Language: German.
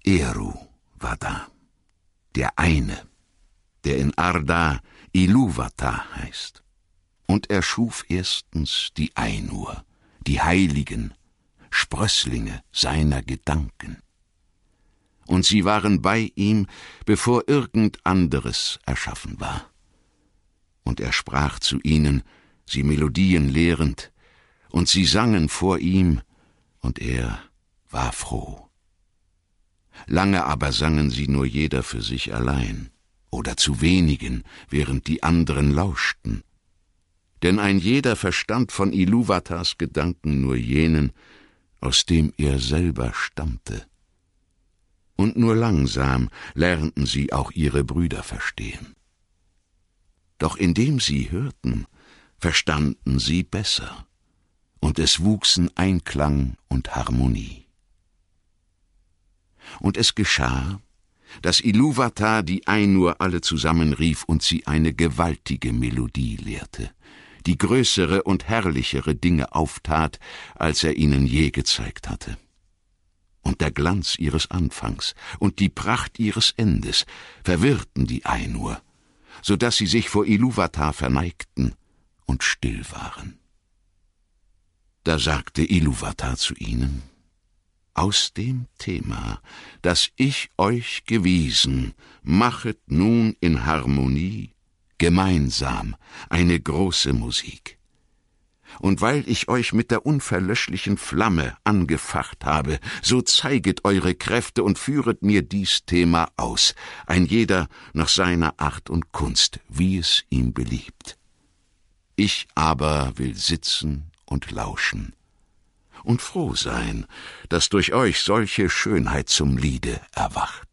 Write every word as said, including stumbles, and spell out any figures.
Eru war da, der eine, der in Arda Iluvatar heißt. Und er schuf erstens die Ainur, die Heiligen, Sprösslinge seiner Gedanken. Und sie waren bei ihm, bevor irgend anderes erschaffen war. Und er sprach zu ihnen, sie Melodien lehrend, und sie sangen vor ihm, und er war froh. Lange aber sangen sie nur jeder für sich allein, oder zu wenigen, während die anderen lauschten. Denn ein jeder verstand von Iluvatars Gedanken nur jenen, aus dem er selber stammte. Und nur langsam lernten sie auch ihre Brüder verstehen. Doch indem sie hörten, verstanden sie besser, und es wuchsen Einklang und Harmonie. Und es geschah, dass Iluvatar die Ainur alle zusammenrief und sie eine gewaltige Melodie lehrte, die größere und herrlichere Dinge auftat, als er ihnen je gezeigt hatte. Und der Glanz ihres Anfangs und die Pracht ihres Endes verwirrten die Ainur, so dass sie sich vor Iluvatar verneigten und still waren. Da sagte Iluvatar zu ihnen: Aus dem Thema, das ich euch gewiesen, machet nun in Harmonie gemeinsam eine große Musik. Und weil ich euch mit der unverlöschlichen Flamme angefacht habe, so zeiget eure Kräfte und führet mir dies Thema aus, ein jeder nach seiner Art und Kunst, wie es ihm beliebt. Ich aber will sitzen und lauschen und froh sein, dass durch euch solche Schönheit zum Liede erwacht.